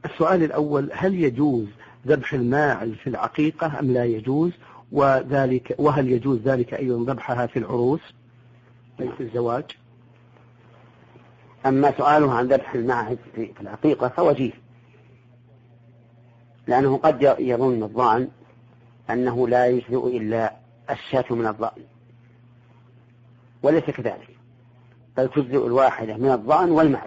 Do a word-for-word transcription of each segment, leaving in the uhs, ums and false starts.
السؤال الأول: هل يجوز ذبح الماعز في العقيقة أم لا يجوز؟ وذلك وهل يجوز ذلك أيضا ذبحها في العروس أي في الزواج؟ أما سؤاله عن ذبح الماعز في العقيقة فوجيه، لأنه قد يظن الظان أنه لا يجزئ إلا الشاة من الضأن، وليس كذلك، بل تجزئ الواحدة من الضأن والمعز،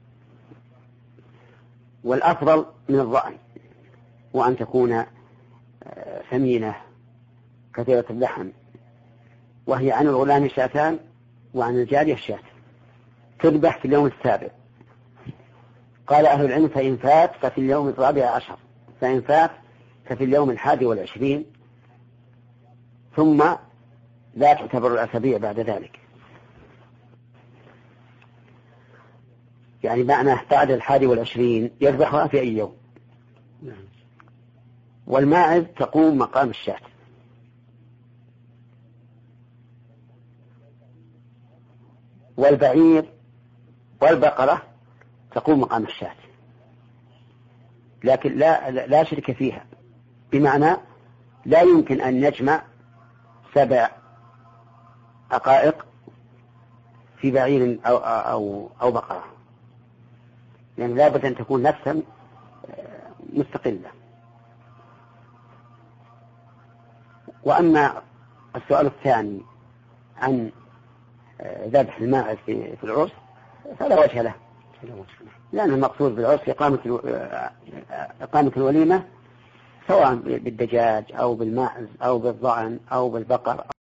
والأفضل من الضأن، وأن تكون ثمينة كثيرة اللحم، وهي عن الغلام شاتان وعن الجارية شاة، تذبح في اليوم السابع. قال أهل العلم: فإن فات ففي اليوم الرابع عشر، فإن فات ففي اليوم الحادي والعشرين، ثم لا تعتبر الأسابيع بعد ذلك، يعني معنى بعد الحادي والعشرين يذبحها في أي يوم. والماعز تقوم مقام الشاة. والبعير والبقرة تقوم مقام الشاة، لكن لا لا شرك فيها، بمعنى لا يمكن أن يجمع سبع عقائق في بعير أو, أو, أو بقرة، يعني لا بد أن تكون نفسا مستقلة. وأما السؤال الثاني عن ذبح الماعز في العرس فلا وجه له، لأن المقصود بالعرس إقامة إقامة الوليمة، سواء بالدجاج أو بالماعز أو بالضأن أو بالبقر.